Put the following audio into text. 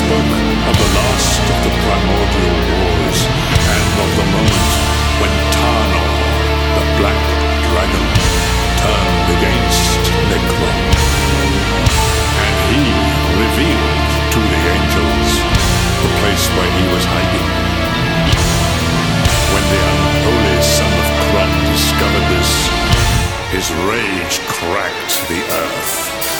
spoke of the last of the primordial wars and of the moment when Tarnor, the black dragon, turned against Necron. And he revealed to the angels the place where he was hiding. When the unholy son of Kron discovered this, his rage